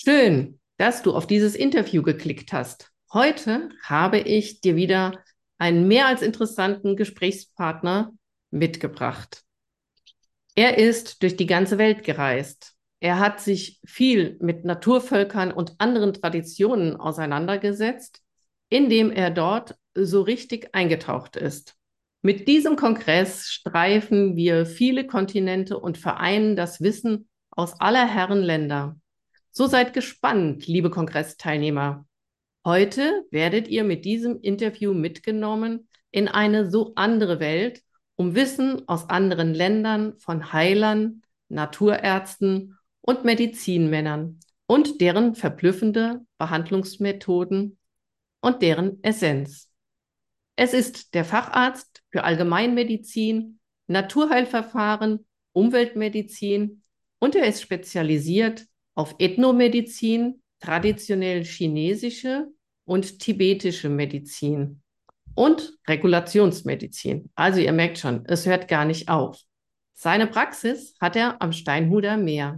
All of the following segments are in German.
Schön, dass du auf dieses Interview geklickt hast. Heute habe ich dir wieder einen mehr als interessanten Gesprächspartner mitgebracht. Er ist durch die ganze Welt gereist. Er hat sich viel mit Naturvölkern und anderen Traditionen auseinandergesetzt, indem er dort so richtig eingetaucht ist. Mit diesem Kongress streifen wir viele Kontinente und vereinen das Wissen aus aller Herren Länder. So seid gespannt, liebe Kongressteilnehmer. Heute werdet ihr mit diesem Interview mitgenommen in eine so andere Welt, um Wissen aus anderen Ländern von Heilern, Naturärzten und Medizinmännern und deren verblüffende Behandlungsmethoden und deren Essenz. Es ist der Facharzt für Allgemeinmedizin, Naturheilverfahren, Umweltmedizin und er ist spezialisiert auf Ethnomedizin, traditionell chinesische und tibetische Medizin und Regulationsmedizin. Also ihr merkt schon, es hört gar nicht auf. Seine Praxis hat er am Steinhuder Meer.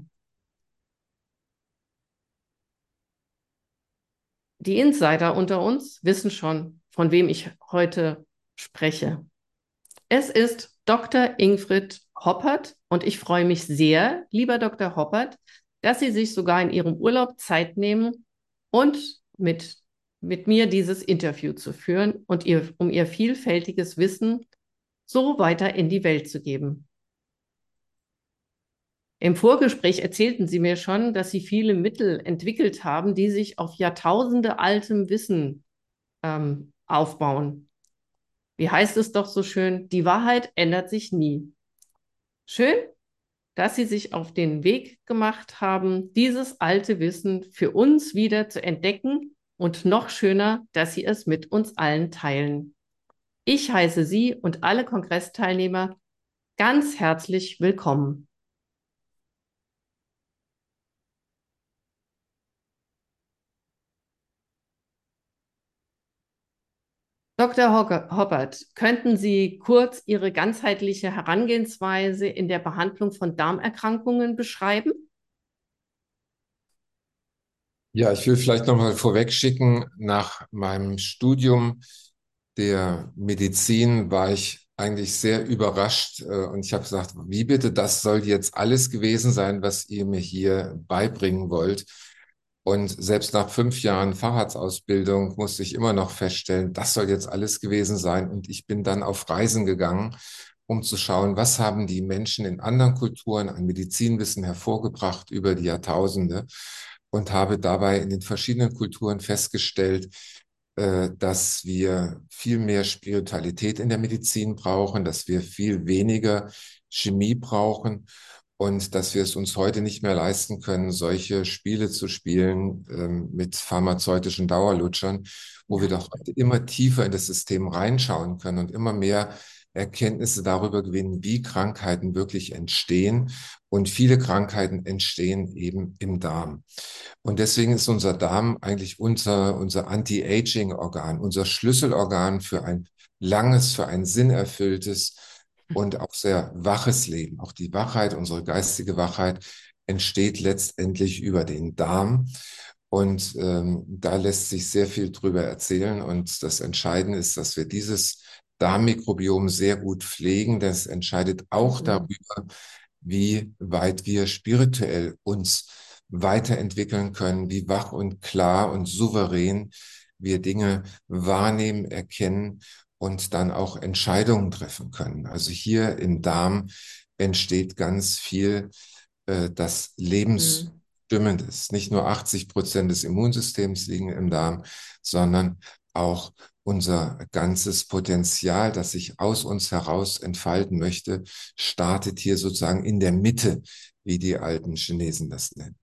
Die Insider unter uns wissen schon, von wem ich heute spreche. Es ist Dr. Ingrid Hoppert und ich freue mich sehr, lieber Dr. Hoppert, dass Sie sich sogar in Ihrem Urlaub Zeit nehmen und mit mir dieses Interview zu führen und um Ihr vielfältiges Wissen so weiter in die Welt zu geben. Im Vorgespräch erzählten Sie mir schon, dass Sie viele Mittel entwickelt haben, die sich auf Jahrtausende altem Wissen aufbauen. Wie heißt es doch so schön, die Wahrheit ändert sich nie. Schön, dass Sie sich auf den Weg gemacht haben, dieses alte Wissen für uns wieder zu entdecken und noch schöner, dass Sie es mit uns allen teilen. Ich heiße Sie und alle Kongressteilnehmer ganz herzlich willkommen. Dr. Hoppert, könnten Sie kurz Ihre ganzheitliche Herangehensweise in der Behandlung von Darmerkrankungen beschreiben? Ja, ich will vielleicht nochmal vorweg schicken, nach meinem Studium der Medizin war ich eigentlich sehr überrascht und ich habe gesagt, wie bitte, das soll jetzt alles gewesen sein, was ihr mir hier beibringen wollt. Und selbst nach 5 Jahren Facharztausbildung musste ich immer noch feststellen, das soll jetzt alles gewesen sein. Und ich bin dann auf Reisen gegangen, um zu schauen, was haben die Menschen in anderen Kulturen an Medizinwissen hervorgebracht über die Jahrtausende und habe dabei in den verschiedenen Kulturen festgestellt, dass wir viel mehr Spiritualität in der Medizin brauchen, dass wir viel weniger Chemie brauchen und dass wir es uns heute nicht mehr leisten können, solche Spiele zu spielen mit pharmazeutischen Dauerlutschern, wo wir Ja. doch heute immer tiefer in das System reinschauen können und immer mehr Erkenntnisse darüber gewinnen, wie Krankheiten wirklich entstehen. Und viele Krankheiten entstehen eben im Darm. Und deswegen ist unser Darm eigentlich unser Anti-Aging-Organ, unser Schlüsselorgan für ein langes, für ein sinnerfülltes und auch sehr waches Leben. Auch die Wachheit, unsere geistige Wachheit entsteht letztendlich über den Darm. Und da lässt sich sehr viel drüber erzählen. Und das Entscheidende ist, dass wir dieses Darmmikrobiom sehr gut pflegen. Das entscheidet auch Mhm. darüber, wie weit wir spirituell uns weiterentwickeln können, wie wach und klar und souverän wir Dinge wahrnehmen, erkennen und dann auch Entscheidungen treffen können. Also hier im Darm entsteht ganz viel, das Mhm. lebensstimmend ist. Nicht nur 80% des Immunsystems liegen im Darm, sondern auch unser ganzes Potenzial, das sich aus uns heraus entfalten möchte, startet hier sozusagen in der Mitte, wie die alten Chinesen das nennen.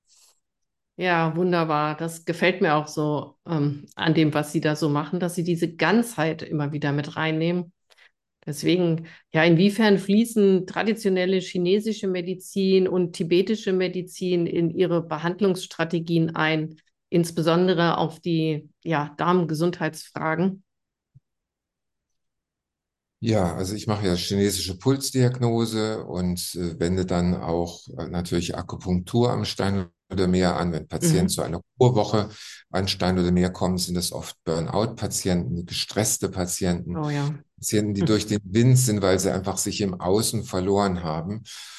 Ja, wunderbar. Das gefällt mir auch so an dem, was Sie da so machen, dass Sie diese Ganzheit immer wieder mit reinnehmen. Deswegen, ja, inwiefern fließen traditionelle chinesische Medizin und tibetische Medizin in Ihre Behandlungsstrategien ein, insbesondere auf die, ja, Darmgesundheitsfragen? Ja, also ich mache ja chinesische Pulsdiagnose und wende dann auch natürlich Akupunktur am Stein oder mehr an. Wenn Patienten Mhm. zu einer Kurwoche an Stein oder mehr kommen, sind es oft Burnout-Patienten, gestresste Patienten, Oh ja. Patienten, die Mhm. durch den Wind sind, weil sie einfach sich im Außen verloren haben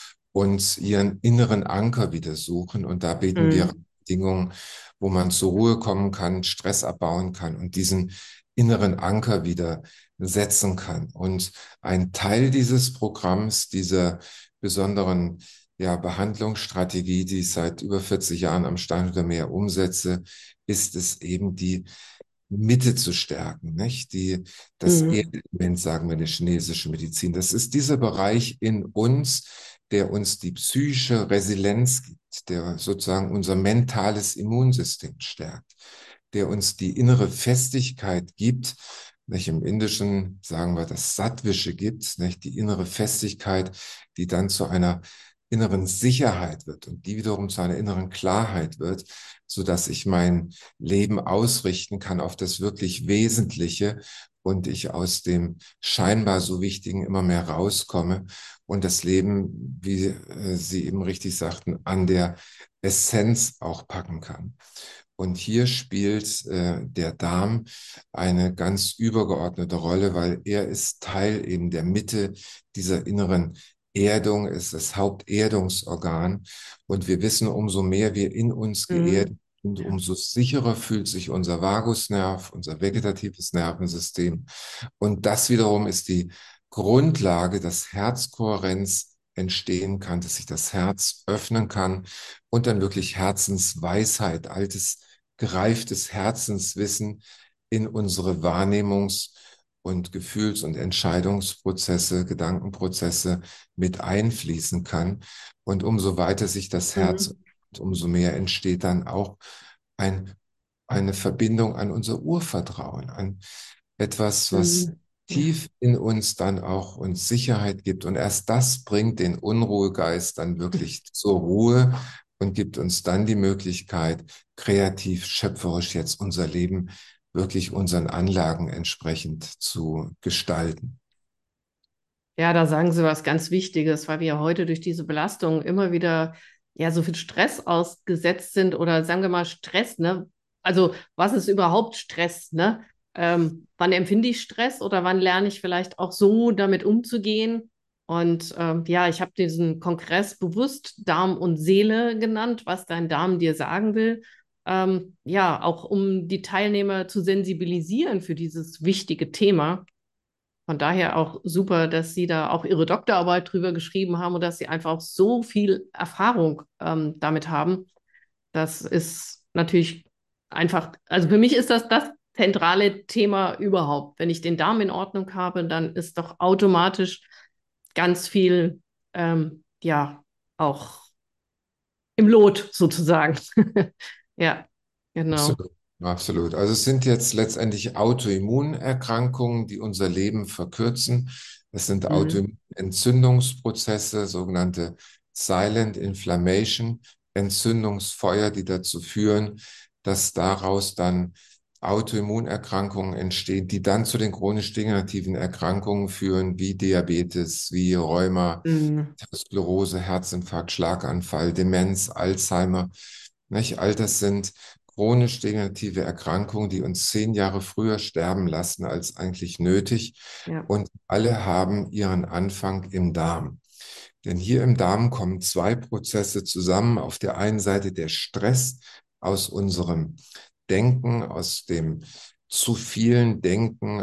und ihren inneren Anker wieder suchen. Und da bieten wir Mhm. Bedingungen, wo man zur Ruhe kommen kann, Stress abbauen kann und diesen inneren Anker wieder setzen kann. Und ein Teil dieses Programms, dieser besonderen Behandlungsstrategie, die ich seit über 40 Jahren am Starnhuter Meer umsetze, ist es eben die Mitte zu stärken, nicht? Das Mhm. Erdelement, sagen wir in der chinesischen Medizin. Das ist dieser Bereich in uns, der uns die psychische Resilienz gibt, der sozusagen unser mentales Immunsystem stärkt, der uns die innere Festigkeit gibt, nicht? Im Indischen sagen wir das Sattwische gibt, nicht? Die innere Festigkeit, die dann zu einer inneren Sicherheit wird und die wiederum zu einer inneren Klarheit wird, so dass ich mein Leben ausrichten kann auf das wirklich Wesentliche und ich aus dem scheinbar so Wichtigen immer mehr rauskomme und das Leben, wie Sie eben richtig sagten, an der Essenz auch packen kann. Und hier spielt der Darm eine ganz übergeordnete Rolle, weil er ist Teil eben der Mitte dieser inneren Erdung, ist das Haupterdungsorgan. Und wir wissen, umso mehr wir in uns geerdet Mhm. sind, umso sicherer fühlt sich unser Vagusnerv, unser vegetatives Nervensystem. Und das wiederum ist die Grundlage, dass Herzkohärenz entstehen kann, dass sich das Herz öffnen kann und dann wirklich Herzensweisheit, altes, gereiftes Herzenswissen in unsere Wahrnehmungs- und Gefühls- und Entscheidungsprozesse, Gedankenprozesse mit einfließen kann. Und umso weiter sich das Herz, Mhm. umso mehr entsteht dann auch ein, eine Verbindung an unser Urvertrauen, an etwas, was Mhm. Ja. tief in uns dann auch uns Sicherheit gibt. Und erst das bringt den Unruhegeist dann wirklich zur Ruhe und gibt uns dann die Möglichkeit, kreativ, schöpferisch jetzt unser Leben wirklich unseren Anlagen entsprechend zu gestalten. Ja, da sagen Sie was ganz Wichtiges, weil wir ja heute durch diese Belastung immer wieder ja so viel Stress ausgesetzt sind oder sagen wir mal Stress, ne? Also was ist überhaupt Stress, ne? Wann empfinde ich Stress oder wann lerne ich vielleicht auch so damit umzugehen? Und ja, ich habe diesen Kongress bewusst Darm und Seele genannt, was dein Darm dir sagen will. Ja, auch um die Teilnehmer zu sensibilisieren für dieses wichtige Thema. Von daher auch super, dass Sie da auch Ihre Doktorarbeit drüber geschrieben haben und dass Sie einfach auch so viel Erfahrung damit haben. Das ist natürlich einfach, also für mich ist das das zentrale Thema überhaupt. Wenn ich den Darm in Ordnung habe, dann ist doch automatisch ganz viel, ja, auch im Lot sozusagen. Ja, genau. Absolut, absolut. Also es sind jetzt letztendlich Autoimmunerkrankungen, die unser Leben verkürzen. Es sind Mhm. Autoimmunentzündungsprozesse, sogenannte Silent Inflammation, Entzündungsfeuer, die dazu führen, dass daraus dann Autoimmunerkrankungen entstehen, die dann zu den chronisch degenerativen Erkrankungen führen, wie Diabetes, wie Rheuma, Mhm. Sklerose, Herzinfarkt, Schlaganfall, Demenz, Alzheimer. Nicht? All das sind chronisch degenerative Erkrankungen, die uns 10 Jahre früher sterben lassen als eigentlich nötig. Ja. Und alle haben ihren Anfang im Darm. Denn hier im Darm kommen zwei Prozesse zusammen. Auf der einen Seite der Stress aus unserem Denken, aus dem zu vielen Denken,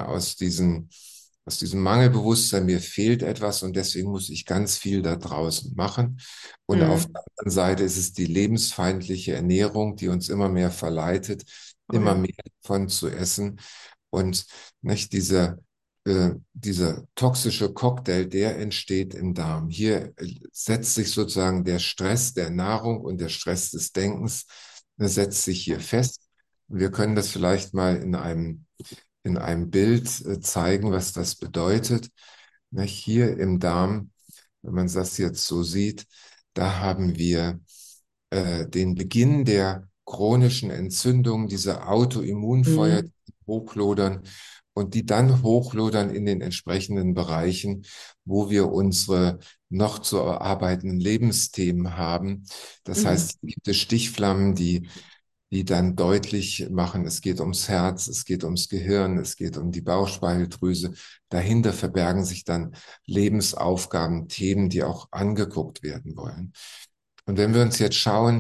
aus diesem Mangelbewusstsein, mir fehlt etwas und deswegen muss ich ganz viel da draußen machen. Und auf Mhm. der anderen Seite ist es die lebensfeindliche Ernährung, die uns immer mehr verleitet, Oh immer ja. mehr davon zu essen. Und nicht dieser toxische Cocktail, der entsteht im Darm. Hier setzt sich sozusagen der Stress der Nahrung und der Stress des Denkens, setzt sich hier fest. Wir können das vielleicht mal in einem Bild zeigen, was das bedeutet. Na, hier im Darm, wenn man das jetzt so sieht, da haben wir den Beginn der chronischen Entzündung, diese Autoimmunfeuer, Mhm. die hochlodern. und die dann hochlodern in den entsprechenden Bereichen, wo wir unsere noch zu erarbeitenden Lebensthemen haben. Das Mhm. heißt, es gibt es Stichflammen, die dann deutlich machen, es geht ums Herz, es geht ums Gehirn, es geht um die Bauchspeicheldrüse. Dahinter verbergen sich dann Lebensaufgaben, Themen, die auch angeguckt werden wollen. Und wenn wir uns jetzt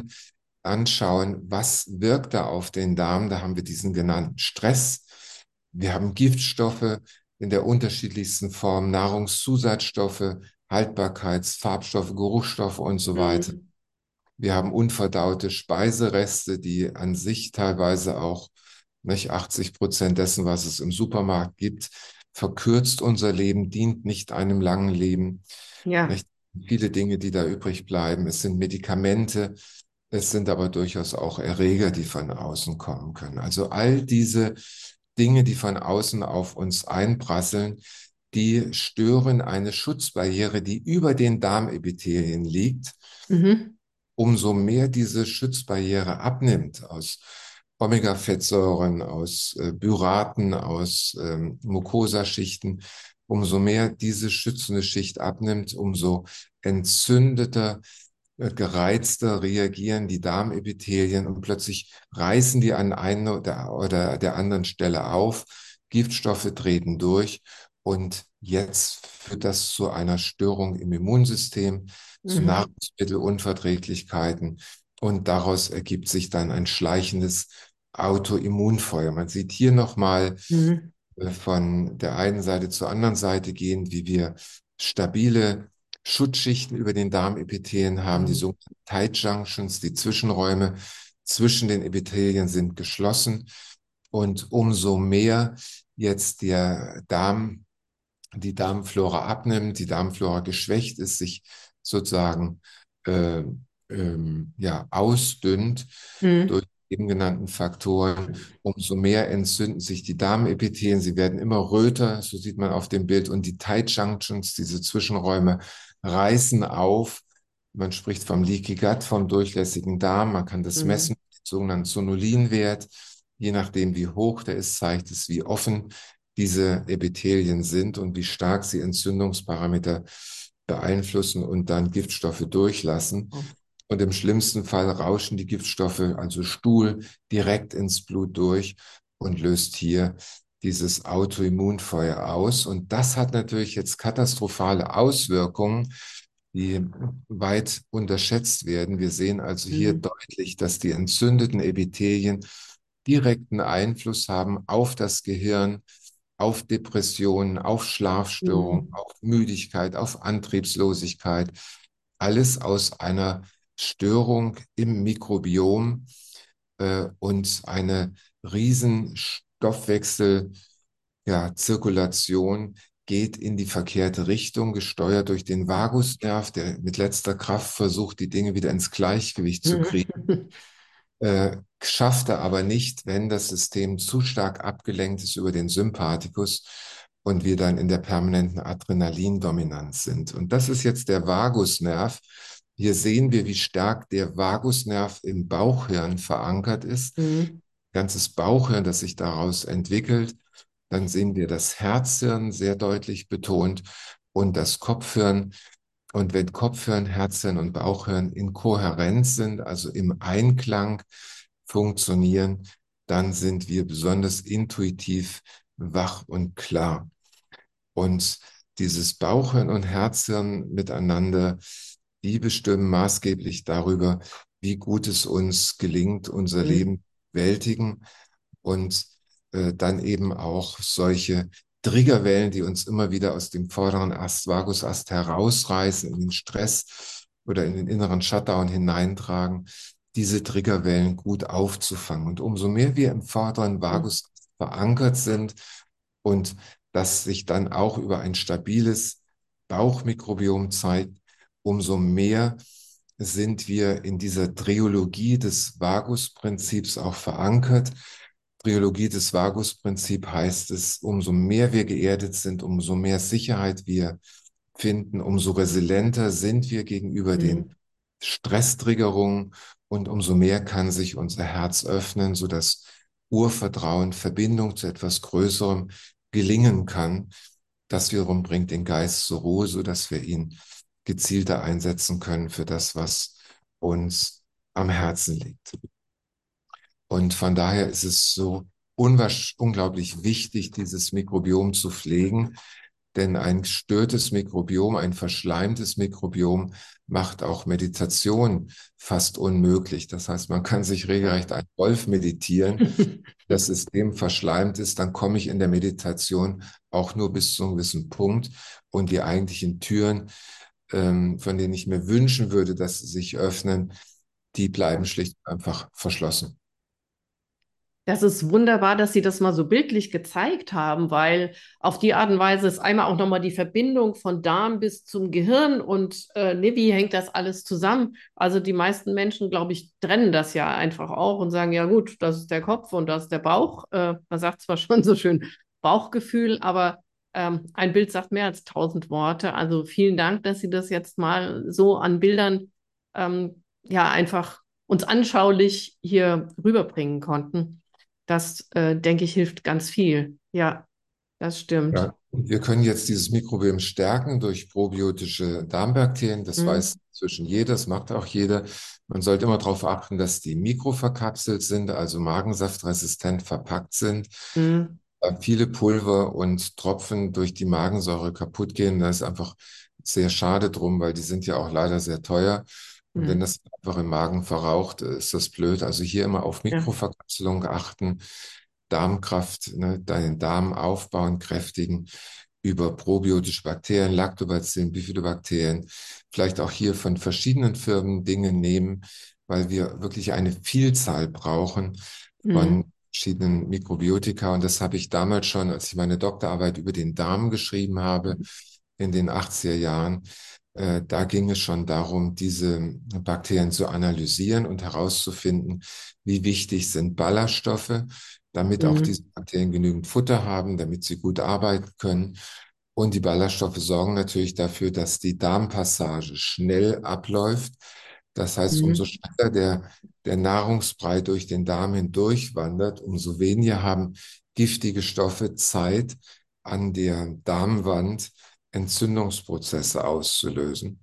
anschauen, was wirkt da auf den Darm, da haben wir diesen genannten Stress. Wir haben Giftstoffe in der unterschiedlichsten Form, Nahrungszusatzstoffe, Haltbarkeits-, Farbstoffe, Geruchsstoffe und so weiter. Mhm. Wir haben unverdaute Speisereste, die an sich teilweise auch, nicht 80% dessen, was es im Supermarkt gibt, verkürzt unser Leben, dient nicht einem langen Leben. Ja. Nicht viele Dinge, die da übrig bleiben. Es sind Medikamente, es sind aber durchaus auch Erreger, die von außen kommen können. Also all diese Dinge, die von außen auf uns einprasseln, die stören eine Schutzbarriere, die über den Darmepithelien liegt. Mhm. Umso mehr diese Schutzbarriere abnimmt aus Omega-Fettsäuren, aus Byraten, aus Mukosaschichten, umso mehr diese schützende Schicht abnimmt, umso entzündeter, gereizter reagieren die Darmepithelien und plötzlich reißen die an einer oder der anderen Stelle auf, Giftstoffe treten durch und jetzt führt das zu einer Störung im Immunsystem, zu Mhm. Nahrungsmittelunverträglichkeiten und daraus ergibt sich dann ein schleichendes Autoimmunfeuer. Man sieht hier nochmal Mhm. von der einen Seite zur anderen Seite gehen, wie wir stabile Schutzschichten über den Darmepithelien haben, die Mhm. sogenannten Tight Junctions, die Zwischenräume zwischen den Epithelien sind geschlossen. Und umso mehr jetzt die Darmflora abnimmt, die Darmflora geschwächt ist, sich sozusagen äh, ja, ausdünnt Mhm. durch die eben genannten Faktoren, umso mehr entzünden sich die Darmepithelien. Sie werden immer röter, so sieht man auf dem Bild, und die Tight Junctions, diese Zwischenräume, reißen auf. Man spricht vom Leaky Gut, vom durchlässigen Darm. Man kann das Mhm. messen, den sogenannten Zonulinwert. Je nachdem, wie hoch der ist, zeigt es, wie offen diese Epithelien sind und wie stark sie Entzündungsparameter beeinflussen und dann Giftstoffe durchlassen. Oh. Und im schlimmsten Fall rauschen die Giftstoffe, also Stuhl, direkt ins Blut durch und löst hier dieses Autoimmunfeuer aus. Und das hat natürlich jetzt katastrophale Auswirkungen, die weit unterschätzt werden. Wir sehen also hier Mhm. deutlich, dass die entzündeten Epithelien direkten Einfluss haben auf das Gehirn, auf Depressionen, auf Schlafstörungen, Mhm. auf Müdigkeit, auf Antriebslosigkeit. Alles aus einer Störung im Mikrobiom und eine riesen Stoffwechsel, ja, Zirkulation geht in die verkehrte Richtung, gesteuert durch den Vagusnerv, der mit letzter Kraft versucht, die Dinge wieder ins Gleichgewicht zu kriegen, Mhm. schafft er aber nicht, wenn das System zu stark abgelenkt ist über den Sympathikus und wir dann in der permanenten Adrenalindominanz sind. Und das ist jetzt der Vagusnerv. Hier sehen wir, wie stark der Vagusnerv im Bauchhirn verankert ist. Mhm. Ganzes Bauchhirn, das sich daraus entwickelt. Dann sehen wir das Herzhirn sehr deutlich betont und das Kopfhirn. Und wenn Kopfhirn, Herzhirn und Bauchhirn in Kohärenz sind, also im Einklang funktionieren, dann sind wir besonders intuitiv wach und klar. Und dieses Bauchhirn und Herzhirn miteinander, die bestimmen maßgeblich darüber, wie gut es uns gelingt, unser Mhm. Leben zu bewältigen und dann eben auch solche Triggerwellen, die uns immer wieder aus dem vorderen Ast, Vagusast herausreißen, in den Stress oder in den inneren Shutdown hineintragen, diese Triggerwellen gut aufzufangen. Und umso mehr wir im vorderen Mhm. Vagusast verankert sind und das sich dann auch über ein stabiles Bauchmikrobiom zeigt, umso mehr sind wir in dieser Triologie des Vagusprinzips auch verankert. Triologie des Vagusprinzips heißt es, umso mehr wir geerdet sind, umso mehr Sicherheit wir finden, umso resilienter sind wir gegenüber den Mhm. Stresstriggerungen und umso mehr kann sich unser Herz öffnen, sodass Urvertrauen, Verbindung zu etwas Größerem gelingen kann. Das wiederum bringt den Geist zur Ruhe, sodass wir ihn gezielter einsetzen können für das, was uns am Herzen liegt. Und von daher ist es so unglaublich wichtig, dieses Mikrobiom zu pflegen, denn ein gestörtes Mikrobiom, ein verschleimtes Mikrobiom macht auch Meditation fast unmöglich. Das heißt, man kann sich regelrecht einen Wolf meditieren. Das System verschleimt ist, dann komme ich in der Meditation auch nur bis zu einem gewissen Punkt und die eigentlichen Türen, von denen ich mir wünschen würde, dass sie sich öffnen, die bleiben schlicht und einfach verschlossen. Das ist wunderbar, dass Sie das mal so bildlich gezeigt haben, weil auf die Art und Weise ist einmal auch nochmal die Verbindung von Darm bis zum Gehirn und wie hängt das alles zusammen? Also die meisten Menschen, glaube ich, trennen das ja einfach auch und sagen, ja gut, das ist der Kopf und das ist der Bauch. Man sagt zwar schon so schön Bauchgefühl, aber ein Bild sagt mehr als 1000 Worte. Also vielen Dank, dass Sie das jetzt mal so an Bildern ja einfach uns anschaulich hier rüberbringen konnten. Das, denke ich, hilft ganz viel. Ja, das stimmt. Ja, wir können jetzt dieses Mikrobiom stärken durch probiotische Darmbakterien. Das Mhm. weiß inzwischen jeder, das macht auch jeder. Man sollte immer darauf achten, dass die mikroverkapselt sind, also magensaftresistent verpackt sind. Mhm. Viele Pulver und Tropfen durch die Magensäure kaputt gehen. Da ist einfach sehr schade drum, weil die sind ja auch leider sehr teuer. Und wenn Mhm. das einfach im Magen verraucht, ist das blöd. Also hier immer auf Ja. Mikroverkapselung achten, Darmkraft, ne, deinen Darm aufbauen, kräftigen über probiotische Bakterien, Lactobacillen, Bifidobakterien, vielleicht auch hier von verschiedenen Firmen Dinge nehmen, weil wir wirklich eine Vielzahl brauchen Mhm. von verschiedenen Mikrobiotika. Und das habe ich damals schon, als ich meine Doktorarbeit über den Darm geschrieben habe, in den 80er Jahren. Da ging es schon darum, diese Bakterien zu analysieren und herauszufinden, wie wichtig sind Ballaststoffe, damit auch Mhm. diese Bakterien genügend Futter haben, damit sie gut arbeiten können. Und die Ballaststoffe sorgen natürlich dafür, dass die Darmpassage schnell abläuft. Das heißt, umso Mhm. schneller der Nahrungsbrei durch den Darm hindurch wandert, umso weniger haben giftige Stoffe Zeit, an der Darmwand Entzündungsprozesse auszulösen.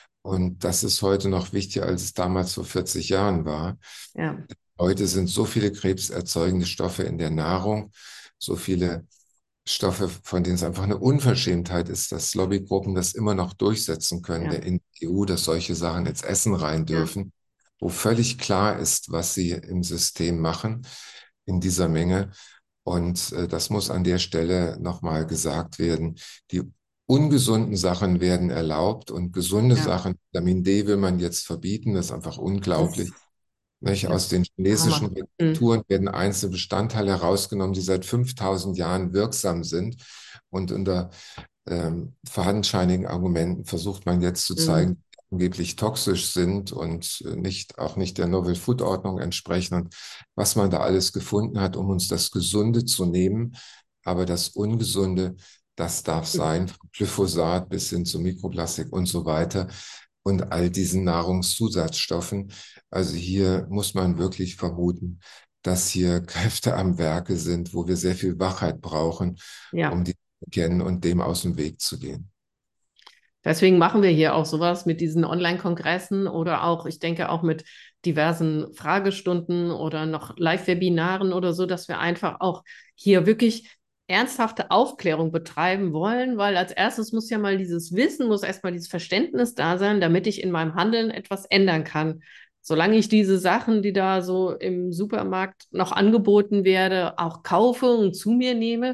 Und das ist heute noch wichtiger, als es damals vor 40 Jahren war. Ja. Heute sind so viele krebserzeugende Stoffe in der Nahrung, so viele Stoffe, von denen es einfach eine Unverschämtheit ist, dass Lobbygruppen das immer noch durchsetzen können, Ja. der in die EU, dass solche Sachen ins Essen rein Ja. dürfen, wo völlig klar ist, was sie im System machen in dieser Menge. Und das muss an der Stelle nochmal gesagt werden. Die ungesunden Sachen werden erlaubt und gesunde Ja. Sachen, Vitamin D will man jetzt verbieten, das ist einfach unglaublich. Das Nicht? Aus ist den chinesischen Hammer. Mhm. Rezepturen werden einzelne Bestandteile herausgenommen, die seit 5000 Jahren wirksam sind. Und unter fadenscheinigen Argumenten versucht man jetzt zu zeigen, Mhm. die angeblich toxisch sind und auch nicht der Novel Food Ordnung entsprechen und was man da alles gefunden hat, um uns das Gesunde zu nehmen. Aber das Ungesunde, das darf sein, von Glyphosat bis hin zu Mikroplastik und so weiter und all diesen Nahrungszusatzstoffen. Also hier muss man wirklich vermuten, dass hier Kräfte am Werke sind, wo wir sehr viel Wachheit brauchen, Ja. um die zu kennen und dem aus dem Weg zu gehen. Deswegen machen wir hier auch sowas mit diesen Online-Kongressen oder auch, ich denke, auch mit diversen Fragestunden oder noch Live-Webinaren oder so, dass wir einfach auch hier wirklich ernsthafte Aufklärung betreiben wollen, weil als erstes muss ja mal dieses Wissen, muss erstmal dieses Verständnis da sein, damit ich in meinem Handeln etwas ändern kann. Solange ich diese Sachen, die da so im Supermarkt noch angeboten werde, auch kaufe und zu mir nehme,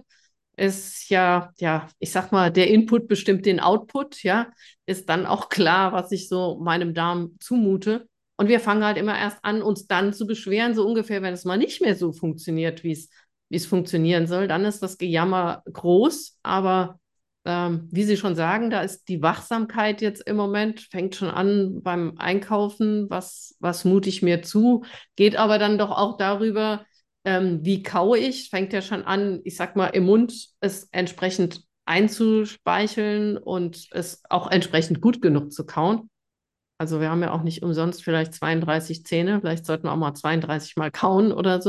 ist ja, ich sag mal, der Input bestimmt den Output, ja, ist dann auch klar, was ich so meinem Darm zumute. Und wir fangen halt immer erst an, uns dann zu beschweren, so ungefähr, wenn es mal nicht mehr so funktioniert, wie es funktionieren soll. Dann ist das Gejammer groß, aber wie Sie schon sagen, da ist die Wachsamkeit jetzt im Moment, fängt schon an beim Einkaufen, was mute ich mir zu, geht aber dann doch auch darüber, wie kaue ich? Fängt ja schon an, ich sag mal, im Mund es entsprechend einzuspeicheln und es auch entsprechend gut genug zu kauen. Also wir haben ja auch nicht umsonst vielleicht 32 Zähne, vielleicht sollten wir auch mal 32 mal kauen oder so.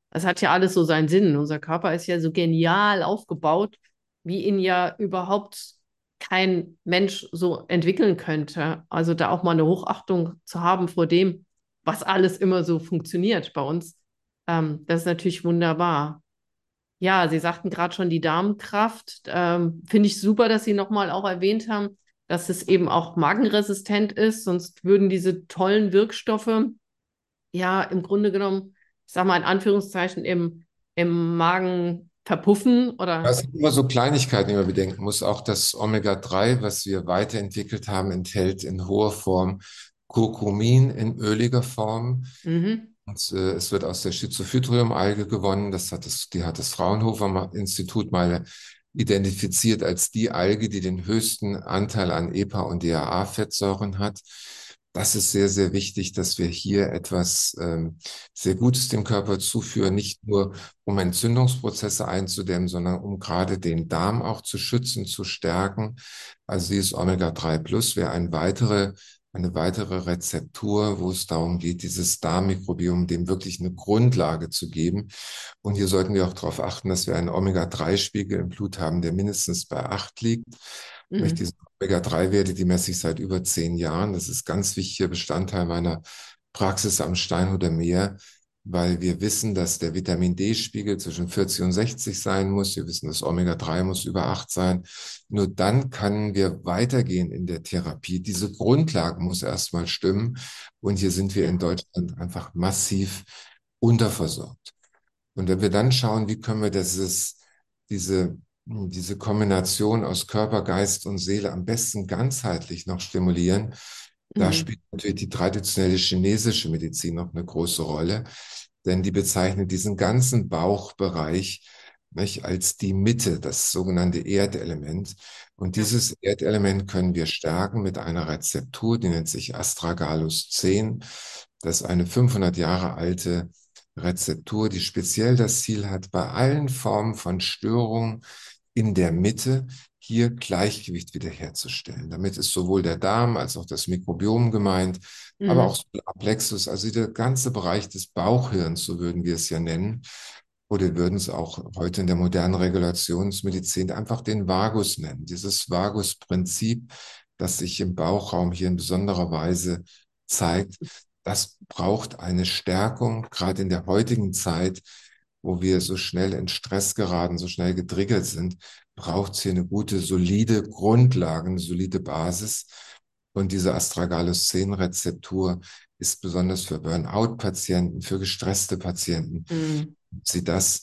Es hat ja alles so seinen Sinn. Unser Körper ist ja so genial aufgebaut, wie ihn ja überhaupt kein Mensch so entwickeln könnte. Also da auch mal eine Hochachtung zu haben vor dem, was alles immer so funktioniert bei uns, das ist natürlich wunderbar. Ja, Sie sagten gerade schon die Darmkraft. Finde ich super, dass Sie nochmal auch erwähnt haben, dass es eben auch magenresistent ist. Sonst würden diese tollen Wirkstoffe ja im Grunde genommen, ich sag mal in Anführungszeichen, im Magen verpuffen Es oder. sind immer so Kleinigkeiten, die man bedenken muss. Auch das Omega-3, was wir weiterentwickelt haben, enthält in hoher Form Curcumin in öliger Form. Mhm. Und, es wird aus der Schizophytrium-Alge gewonnen. Die hat das Institut mal identifiziert als die Alge, die den höchsten Anteil an EPA und DHA-Fettsäuren hat. Das ist sehr, sehr wichtig, dass wir hier etwas sehr Gutes dem Körper zuführen, nicht nur um Entzündungsprozesse einzudämmen, sondern um gerade den Darm auch zu schützen, zu stärken. Also dieses Omega-3 Plus wäre eine weitere Rezeptur, wo es darum geht, dieses Darmmikrobiom dem wirklich eine Grundlage zu geben. Und hier sollten wir auch darauf achten, dass wir einen Omega-3-Spiegel im Blut haben, der mindestens bei 8 liegt. Nicht Mhm. diese Omega-3-Werte, die messe ich seit über 10 Jahren. Das ist ganz wichtiger Bestandteil meiner Praxis am Steinhuder Meer, weil wir wissen, dass der Vitamin D-Spiegel zwischen 40 und 60 sein muss. Wir wissen, das Omega-3 muss über 8 sein. Nur dann können wir weitergehen in der Therapie. Diese Grundlage muss erstmal stimmen. Und hier sind wir in Ja. Deutschland einfach massiv unterversorgt. Und wenn wir dann schauen, wie können wir diese Kombination aus Körper, Geist und Seele am besten ganzheitlich noch stimulieren, da Mhm. spielt natürlich die traditionelle chinesische Medizin noch eine große Rolle, denn die bezeichnet diesen ganzen Bauchbereich, nicht, als die Mitte, das sogenannte Erdelement. Und Ja. dieses Erdelement können wir stärken mit einer Rezeptur, die nennt sich Astragalus 10. Das ist eine 500 Jahre alte Rezeptur, die speziell das Ziel hat, bei allen Formen von Störungen in der Mitte hier Gleichgewicht wiederherzustellen. Damit ist sowohl der Darm als auch das Mikrobiom gemeint, aber auch Mhm. Solarplexus, also der ganze Bereich des Bauchhirns, so würden wir es ja nennen. Oder wir würden es auch heute in der modernen Regulationsmedizin einfach den Vagus nennen. Dieses Vagus-Prinzip, das sich im Bauchraum hier in besonderer Weise zeigt, das braucht eine Stärkung, gerade in der heutigen Zeit, wo wir so schnell in Stress geraten, so schnell getriggert sind, braucht es hier eine gute, solide Grundlage, eine solide Basis. Und diese Astragalus-10-Rezeptur ist besonders für Burnout-Patienten, für gestresste Patienten, Mhm. sie das,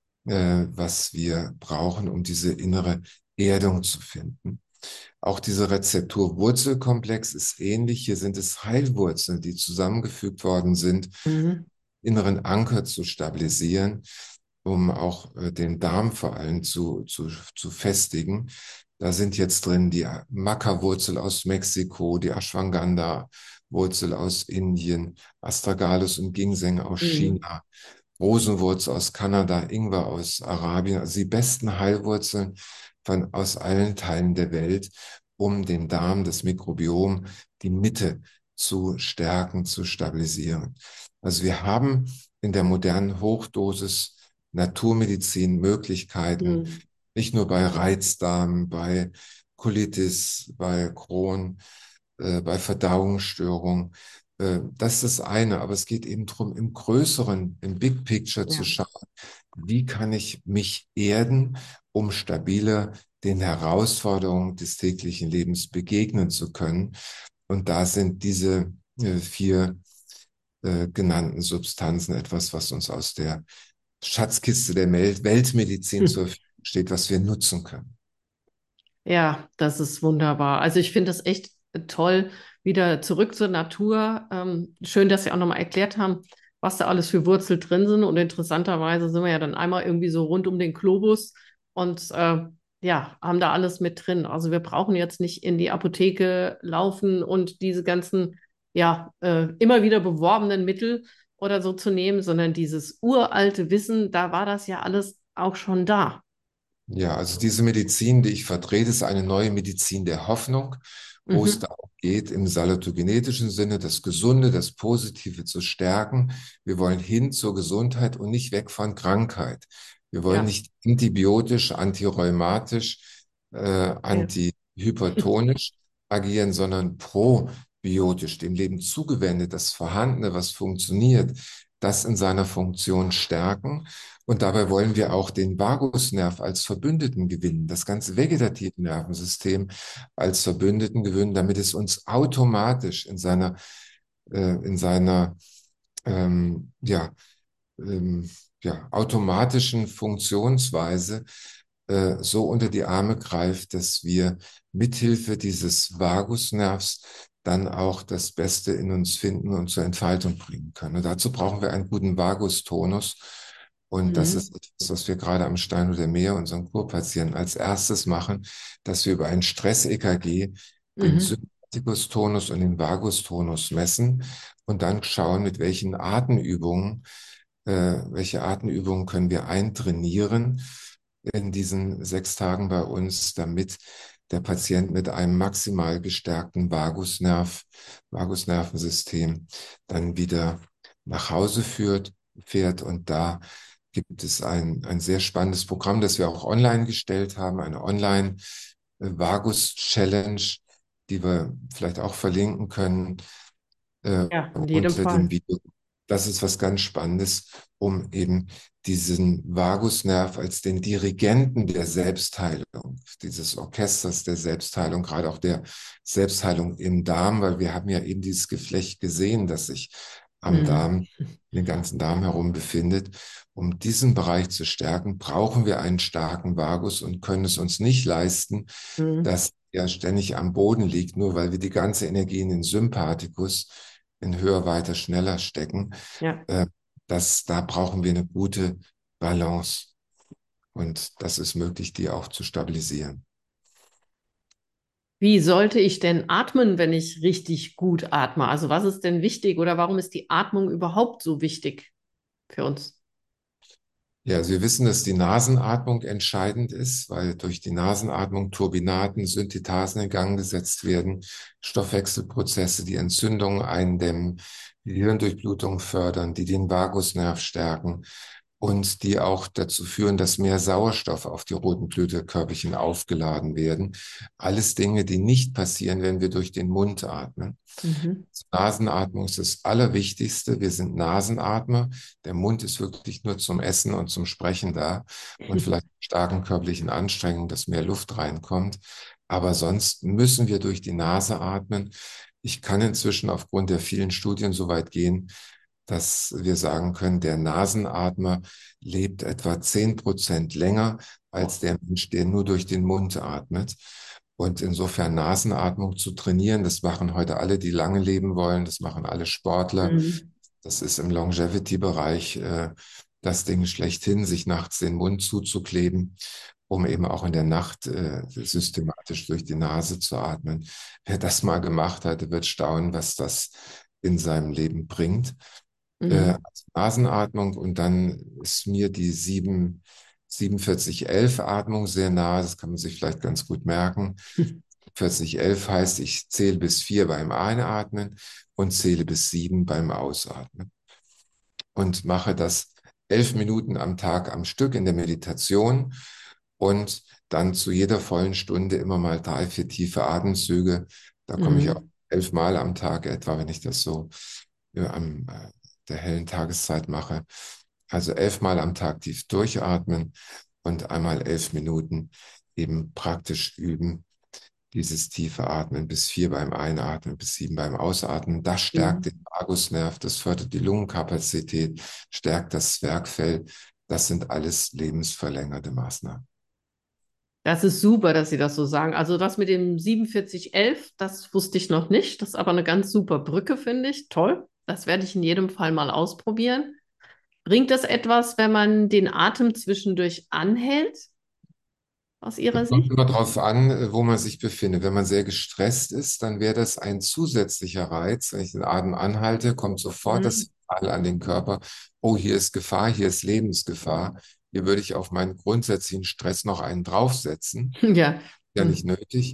was wir brauchen, um diese innere Erdung zu finden. Auch diese Rezeptur Wurzelkomplex ist ähnlich. Hier sind es Heilwurzeln, die zusammengefügt worden sind, Mhm. inneren Anker zu stabilisieren, um auch den Darm vor allem zu festigen. Da sind jetzt drin die Maca-Wurzel aus Mexiko, die Ashwagandha-Wurzel aus Indien, Astragalus und Ginseng aus Mhm. China, Rosenwurzel aus Kanada, Ingwer aus Arabien, also die besten Heilwurzeln aus allen Teilen der Welt, um den Darm, das Mikrobiom, die Mitte zu stärken, zu stabilisieren. Also wir haben in der modernen Hochdosis Naturmedizin Möglichkeiten, Mhm. nicht nur bei Reizdarm, bei Colitis, bei Crohn, bei Verdauungsstörungen. Das ist das eine, aber es geht eben darum, im Größeren, im Big Picture zu Ja. schauen, wie kann ich mich erden, um stabiler den Herausforderungen des täglichen Lebens begegnen zu können. Und da sind diese vier genannten Substanzen etwas, was uns aus der Schatzkiste der Weltmedizin zur Verfügung steht, was wir nutzen können. Ja, das ist wunderbar. Also ich finde das echt toll, wieder zurück zur Natur. Schön, dass Sie auch nochmal erklärt haben, was da alles für Wurzel drin sind. Und interessanterweise sind wir ja dann einmal irgendwie so rund um den Globus und ja, haben da alles mit drin. Also wir brauchen jetzt nicht in die Apotheke laufen und diese ganzen, ja, immer wieder beworbenen Mittel oder so zu nehmen, sondern dieses uralte Wissen, da war das ja alles auch schon da. Ja, also diese Medizin, die ich vertrete, ist eine neue Medizin der Hoffnung, wo es Mhm. darum geht im salutogenetischen Sinne, das Gesunde, das Positive zu stärken. Wir wollen hin zur Gesundheit und nicht weg von Krankheit. Wir wollen Ja, nicht antibiotisch, antirheumatisch, ja. antihypertonisch agieren, sondern probiotisch, dem Leben zugewendet, das Vorhandene, was funktioniert, das in seiner Funktion stärken. Und dabei wollen wir auch den Vagusnerv als Verbündeten gewinnen, das ganze vegetative Nervensystem als Verbündeten gewinnen, damit es uns automatisch in seiner ähm, ja, automatischen Funktionsweise so unter die Arme greift, dass wir mithilfe dieses Vagusnervs dann auch das Beste in uns finden und zur Entfaltung bringen können. Und dazu brauchen wir einen guten Vagustonus. Und das ist Mhm. etwas, was wir gerade am Stein oder Meer unseren Kurpatienten als erstes machen, dass wir über ein Stress-EKG den Mhm. Sympathikus-Tonus und den Vagustonus messen und dann schauen, mit welche Atemübungen können wir eintrainieren in diesen 6 Tagen bei uns, damit der Patient mit einem maximal gestärkten Vagusnervensystem dann wieder nach Hause fährt. Und da gibt es ein sehr spannendes Programm, das wir auch online gestellt haben, eine Online-Vagus-Challenge, die wir vielleicht auch verlinken können äh, Ja, in jedem unter dem Fall. Video. Das ist was ganz Spannendes, um eben diesen Vagusnerv als den Dirigenten der Selbstheilung, dieses Orchesters der Selbstheilung, gerade auch der Selbstheilung im Darm, weil wir haben ja eben dieses Geflecht gesehen, das sich am Mhm. Darm, den ganzen Darm herum befindet. Um diesen Bereich zu stärken, brauchen wir einen starken Vagus und können es uns nicht leisten, Mhm. dass er ständig am Boden liegt, nur weil wir die ganze Energie in den Sympathikus in höher, weiter, schneller stecken. Ja. Äh, da brauchen wir eine gute Balance. Und das ist möglich, die auch zu stabilisieren. Wie sollte ich denn atmen, wenn ich richtig gut atme? Also was ist denn wichtig oder warum ist die Atmung überhaupt so wichtig für uns? Ja, also wir wissen, dass die Nasenatmung entscheidend ist, weil durch die Nasenatmung Turbinaten, Synthetasen in Gang gesetzt werden, Stoffwechselprozesse, die Entzündungen eindämmen, die Hirndurchblutung fördern, die den Vagusnerv stärken und die auch dazu führen, dass mehr Sauerstoff auf die roten Blüterkörperchen aufgeladen werden. Alles Dinge, die nicht passieren, wenn wir durch den Mund atmen. Mhm. Nasenatmung ist das Allerwichtigste. Wir sind Nasenatmer. Der Mund ist wirklich nur zum Essen und zum Sprechen da und vielleicht starken körperlichen Anstrengungen, dass mehr Luft reinkommt. Aber sonst müssen wir durch die Nase atmen. Ich kann inzwischen aufgrund der vielen Studien so weit gehen, dass wir sagen können, der Nasenatmer lebt etwa 10% länger als der Mensch, der nur durch den Mund atmet. Und insofern Nasenatmung zu trainieren, das machen heute alle, die lange leben wollen, das machen alle Sportler. Mhm. Das ist im Longevity-Bereich das Ding schlechthin, sich nachts den Mund zuzukleben, um eben auch in der Nacht systematisch durch die Nase zu atmen. Wer das mal gemacht hat, der wird staunen, was das in seinem Leben bringt. Mhm. Also Nasenatmung und dann ist mir die 4711 Atmung sehr nahe, das kann man sich vielleicht ganz gut merken. 4011 heißt, ich zähle bis 4 beim Einatmen und zähle bis 7 beim Ausatmen und mache das 11 Minuten am Tag am Stück in der Meditation und dann zu jeder vollen Stunde immer mal 3, 4 tiefe Atemzüge. Da komme ich auch Mhm. 11 Mal am Tag etwa, wenn ich das so am der hellen Tageszeit mache. Also 11 Mal am Tag tief durchatmen und einmal 11 Minuten eben praktisch üben, dieses tiefe Atmen bis 4 beim Einatmen, bis 7 beim Ausatmen. Das stärkt Mhm. den Vagusnerv, das fördert die Lungenkapazität, stärkt das Zwerchfell. Das sind alles lebensverlängerte Maßnahmen. Das ist super, dass Sie das so sagen. Also das mit dem 4711, das wusste ich noch nicht. Das ist aber eine ganz super Brücke, finde ich. Toll. Das werde ich in jedem Fall mal ausprobieren. Bringt das etwas, wenn man den Atem zwischendurch anhält, aus Das Ihrer kommt Sicht? immer darauf an, wo man sich befindet. Wenn man sehr gestresst ist, dann wäre das ein zusätzlicher Reiz. Wenn ich den Atem anhalte, kommt sofort das Mhm. Signal an den Körper, oh, hier ist Gefahr, hier ist Lebensgefahr. Hier würde ich auf meinen grundsätzlichen Stress noch einen draufsetzen. Ja. Ja, nicht Mhm. nötig.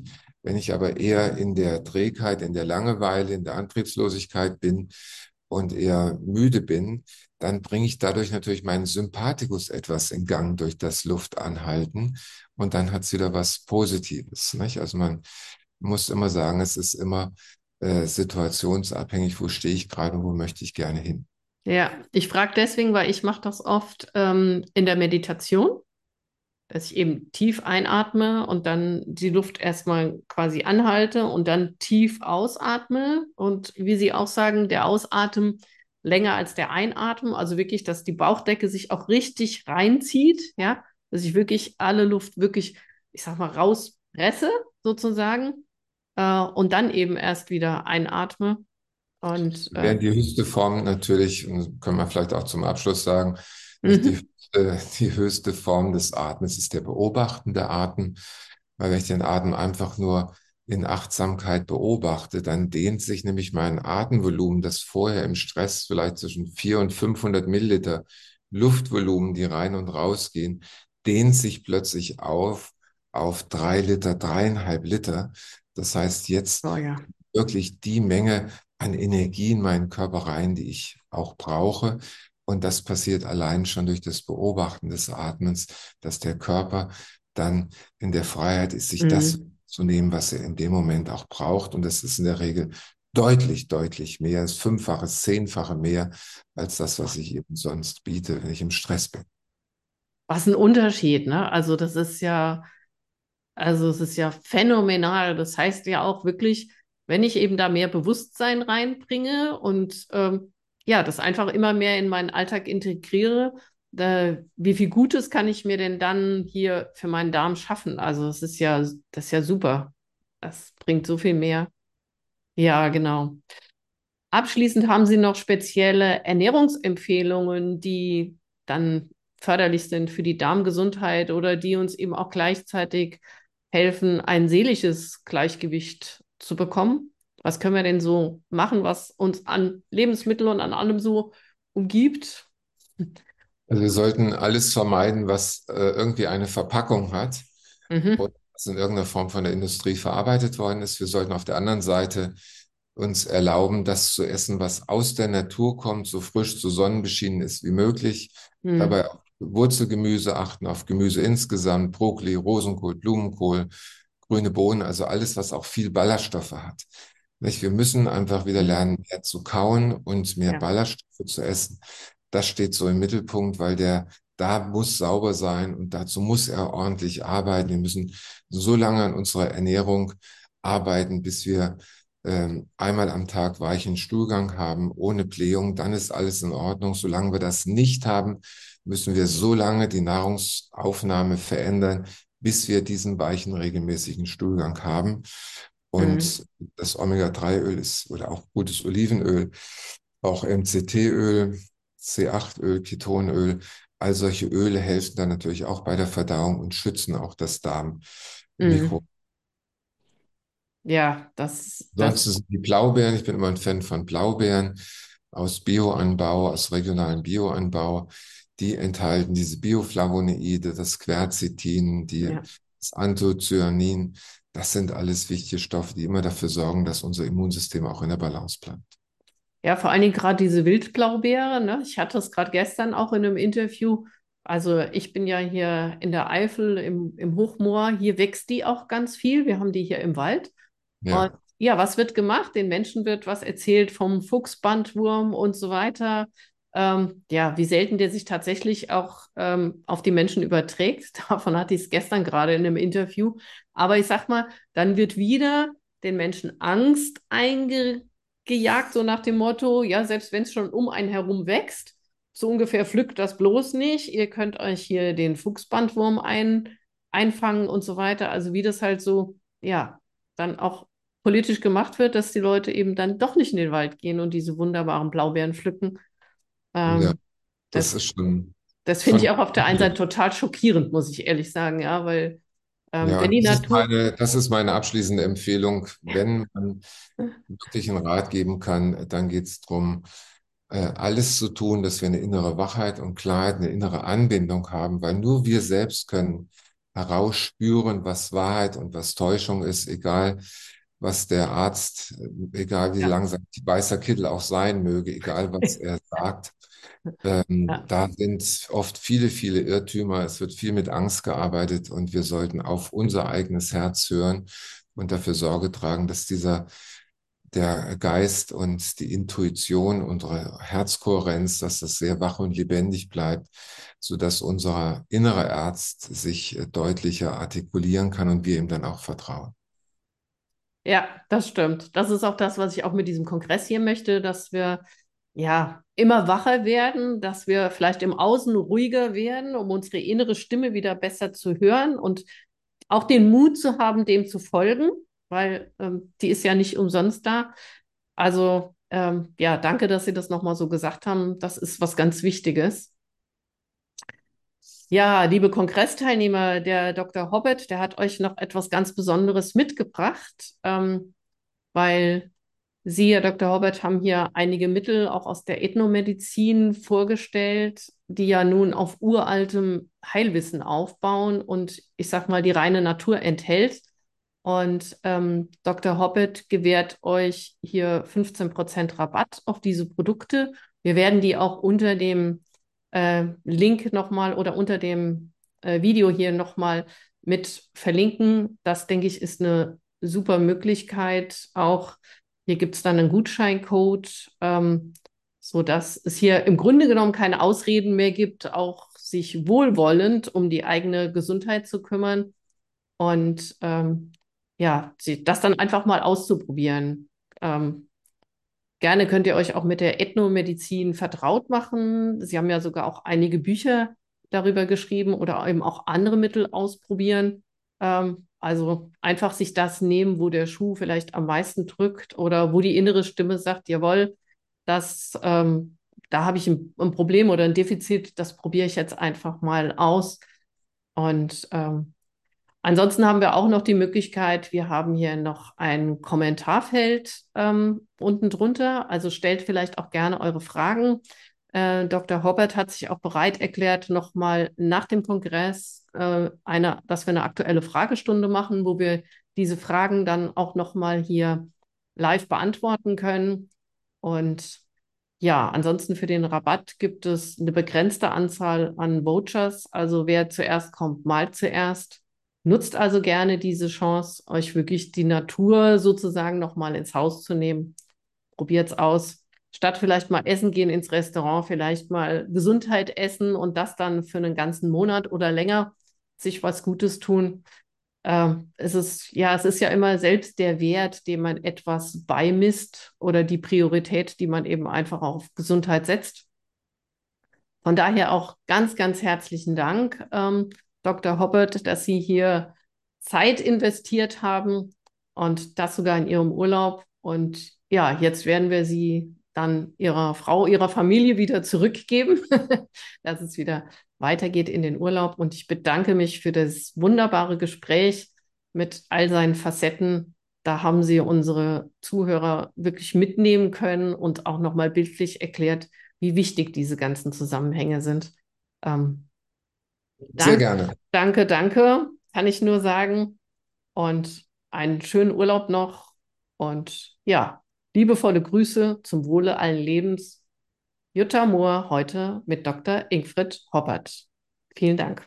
Wenn ich aber eher in der Trägheit, in der Langeweile, in der Antriebslosigkeit bin und eher müde bin, dann bringe ich dadurch natürlich meinen Sympathikus etwas in Gang durch das Luftanhalten und dann hat es wieder was Positives, nicht? Also man muss immer sagen, es ist immer situationsabhängig, wo stehe ich gerade, wo möchte ich gerne hin. Ja, ich frage deswegen, weil ich mache das oft in der Meditation, dass ich eben tief einatme und dann die Luft erstmal quasi anhalte und dann tief ausatme. Und wie Sie auch sagen, der Ausatmen länger als der Einatmen, also wirklich, dass die Bauchdecke sich auch richtig reinzieht, ja, dass ich wirklich alle Luft wirklich, ich sag mal, rauspresse sozusagen und dann eben erst wieder einatme. Und Während die höchste Form natürlich, und können wir vielleicht auch zum Abschluss sagen, nicht mhm, die höchste Form des Atmens ist der beobachtende Atem, weil wenn ich den Atem einfach nur in Achtsamkeit beobachte, dann dehnt sich nämlich mein Atemvolumen, das vorher im Stress vielleicht zwischen 400 und 500 Milliliter Luftvolumen, die rein und rausgehen, dehnt sich plötzlich auf 3 Liter, 3,5 Liter. Das heißt, jetzt oh ja. wirklich die Menge an Energie in meinen Körper rein, die ich auch brauche. Und das passiert allein schon durch das Beobachten des Atmens, dass der Körper dann in der Freiheit ist, sich das Mhm. zu nehmen, was er in dem Moment auch braucht. Und das ist in der Regel deutlich, deutlich mehr, das Fünffache, Zehnfache mehr als das, was ich eben sonst biete, wenn ich im Stress bin. Was ein Unterschied, ne? Also das ist ja, also es ist ja phänomenal. Das heißt ja auch wirklich, wenn ich eben da mehr Bewusstsein reinbringe und ja, das einfach immer mehr in meinen Alltag integriere, wie viel Gutes kann ich mir denn dann hier für meinen Darm schaffen? Also das ist ja super. Das bringt so viel mehr. Ja, genau. Abschließend haben Sie noch spezielle Ernährungsempfehlungen, die dann förderlich sind für die Darmgesundheit oder die uns eben auch gleichzeitig helfen, ein seelisches Gleichgewicht zu bekommen? Was können wir denn so machen, was uns an Lebensmitteln und an allem so umgibt? Also wir sollten alles vermeiden, was irgendwie eine Verpackung hat Mhm. und was in irgendeiner Form von der Industrie verarbeitet worden ist. Wir sollten auf der anderen Seite uns erlauben, das zu essen, was aus der Natur kommt, so frisch, so sonnenbeschienen ist wie möglich. Mhm. Dabei auf Wurzelgemüse achten, auf Gemüse insgesamt, Brokkoli, Rosenkohl, Blumenkohl, grüne Bohnen, also alles, was auch viel Ballaststoffe hat. Nicht? Wir müssen einfach wieder Mhm. lernen, mehr zu kauen und mehr Ja. Ballaststoffe zu essen. Das steht so im Mittelpunkt, weil der da muss sauber sein und dazu muss er ordentlich arbeiten. Wir müssen so lange an unserer Ernährung arbeiten, bis wir einmal am Tag weichen Stuhlgang haben, ohne Blähung, dann ist alles in Ordnung. Solange wir das nicht haben, müssen wir so lange die Nahrungsaufnahme verändern, bis wir diesen weichen, regelmäßigen Stuhlgang haben. Mhm. Und das Omega-3-Öl ist, oder auch gutes Olivenöl, auch MCT-Öl, C8-Öl, Ketonöl, all solche Öle helfen dann natürlich auch bei der Verdauung und schützen auch das Darmmikrobiom. Mhm. Ja, das, Ansonsten sind die Blaubeeren, ich bin immer ein Fan von Blaubeeren aus Bioanbau, aus regionalem Bioanbau. Die enthalten diese Bioflavonoide, das Quercetin, ja. das Anthocyanin. Das sind alles wichtige Stoffe, die immer dafür sorgen, dass unser Immunsystem auch in der Balance bleibt. Ja, vor allen Dingen gerade diese Wildblaubeere, ne? Ich hatte es gerade gestern auch in einem Interview. Also ich bin ja hier in der Eifel im Hochmoor. Hier wächst die auch ganz viel. Wir haben die hier im Wald. Und Ja, ja, was wird gemacht? Den Menschen wird was erzählt vom Fuchsbandwurm und so weiter. Ja, wie selten der sich tatsächlich auch auf die Menschen überträgt. Davon hatte ich es gestern gerade in einem Interview. Aber ich sag mal, dann wird wieder den Menschen Angst eingejagt, so nach dem Motto, ja, selbst wenn es schon um einen herum wächst, so ungefähr pflückt das bloß nicht. Ihr könnt euch hier den Fuchsbandwurm einfangen und so weiter. Also wie das halt so, ja, dann auch politisch gemacht wird, dass die Leute eben dann doch nicht in den Wald gehen und diese wunderbaren Blaubeeren pflücken. ja, Ähm, das das ist schon, das finde schon ich auch auf der einen Seite total schockierend, muss ich ehrlich sagen, ja, weil ja, wenn und die Natur, das ist meine abschließende Empfehlung. Wenn man wirklich einen Rat geben kann, dann geht es darum, alles zu tun, dass wir eine innere Wachheit und Klarheit, eine innere Anbindung haben, weil nur wir selbst können herausspüren, was Wahrheit und was Täuschung ist, egal was der Arzt, egal wie Ja, langsam die weißer Kittel auch sein möge, egal was er sagt. ja. Da sind oft viele, viele Irrtümer. Es wird viel mit Angst gearbeitet und wir sollten auf unser eigenes Herz hören und dafür Sorge tragen, dass der Geist und die Intuition, unsere Herzkohärenz, dass das sehr wach und lebendig bleibt, so dass unser innerer Arzt sich deutlicher artikulieren kann und wir ihm dann auch vertrauen. Ja, das stimmt. Das ist auch das, was ich auch mit diesem Kongress hier möchte, dass wir ja immer wacher werden, dass wir vielleicht im Außen ruhiger werden, um unsere innere Stimme wieder besser zu hören und auch den Mut zu haben, dem zu folgen, weil die ist ja nicht umsonst da. Also ja, danke, dass Sie das nochmal so gesagt haben. Das ist was ganz Wichtiges. Ja, liebe Kongressteilnehmer, der Dr. Hobbit, der hat euch noch etwas ganz Besonderes mitgebracht, weil Sie, Herr Dr. Hobbit, haben hier einige Mittel auch aus der Ethnomedizin vorgestellt, die ja nun auf uraltem Heilwissen aufbauen und ich sag mal die reine Natur enthält. Und Dr. Hobbit gewährt euch hier 15% Rabatt auf diese Produkte. Wir werden die auch unter dem Link nochmal oder unter dem Video hier nochmal mit verlinken. Das, denke ich, ist eine super Möglichkeit. Auch hier gibt es dann einen Gutscheincode, sodass es hier im Grunde genommen keine Ausreden mehr gibt, auch sich wohlwollend um die eigene Gesundheit zu kümmern. Und ja, das dann einfach mal auszuprobieren. Ähm, Gerne könnt ihr euch auch mit der Ethnomedizin vertraut machen. Sie haben ja sogar auch einige Bücher darüber geschrieben oder eben auch andere Mittel ausprobieren. Also einfach sich das nehmen, wo der Schuh vielleicht am meisten drückt oder wo die innere Stimme sagt, jawohl, da habe ich ein Problem oder ein Defizit, das probiere ich jetzt einfach mal aus. Und ansonsten haben wir auch noch die Möglichkeit, wir haben hier noch ein Kommentarfeld unten drunter. Also stellt vielleicht auch gerne eure Fragen. Dr. Hobbert hat sich auch bereit erklärt, nochmal nach dem Kongress dass wir eine aktuelle Fragestunde machen, wo wir diese Fragen dann auch nochmal hier live beantworten können. Und ja, ansonsten für den Rabatt gibt es eine begrenzte Anzahl an Vouchers. Also wer zuerst kommt, malt zuerst. Nutzt also gerne diese Chance, euch wirklich die Natur sozusagen nochmal ins Haus zu nehmen. Probiert's aus. Statt vielleicht mal essen gehen ins Restaurant, vielleicht mal Gesundheit essen und das dann für einen ganzen Monat oder länger sich was Gutes tun. Es ist ja immer selbst der Wert, den man etwas beimisst oder die Priorität, die man eben einfach auf Gesundheit setzt. Von daher auch ganz, ganz herzlichen Dank, Dr. Hobbit, dass Sie hier Zeit investiert haben und das sogar in Ihrem Urlaub. Und ja, jetzt werden wir Sie dann Ihrer Frau, Ihrer Familie wieder zurückgeben, dass es wieder weitergeht in den Urlaub. Und ich bedanke mich für das wunderbare Gespräch mit all seinen Facetten. Da haben Sie unsere Zuhörer wirklich mitnehmen können und auch nochmal bildlich erklärt, wie wichtig diese ganzen Zusammenhänge sind. Ähm, Sehr danke, gerne. danke, danke, kann ich nur sagen. Und einen schönen Urlaub noch. Und ja, liebevolle Grüße zum Wohle allen Lebens. Jutta Mohr heute mit Dr. Ingrid Hoppert. Vielen Dank.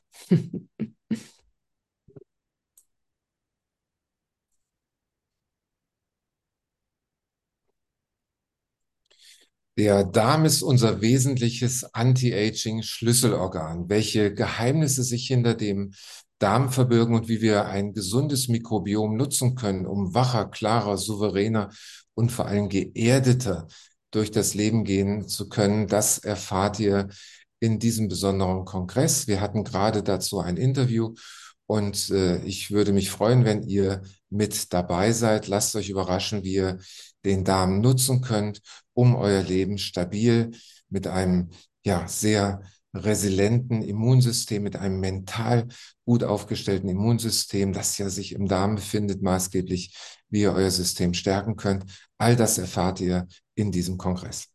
Der Darm ist unser wesentliches Anti-Aging-Schlüsselorgan. Welche Geheimnisse sich hinter dem Darm verbirgen und wie wir ein gesundes Mikrobiom nutzen können, um wacher, klarer, souveräner und vor allem geerdeter durch das Leben gehen zu können, das erfahrt ihr in diesem besonderen Kongress. Wir hatten gerade dazu ein Interview und ich würde mich freuen, wenn ihr mit dabei seid. Lasst euch überraschen, wie ihr den Darm nutzen könnt, um euer Leben stabil mit einem ja sehr resilienten Immunsystem, mit einem mental gut aufgestellten Immunsystem, das ja sich im Darm befindet, maßgeblich, wie ihr euer System stärken könnt. All das erfahrt ihr in diesem Kongress.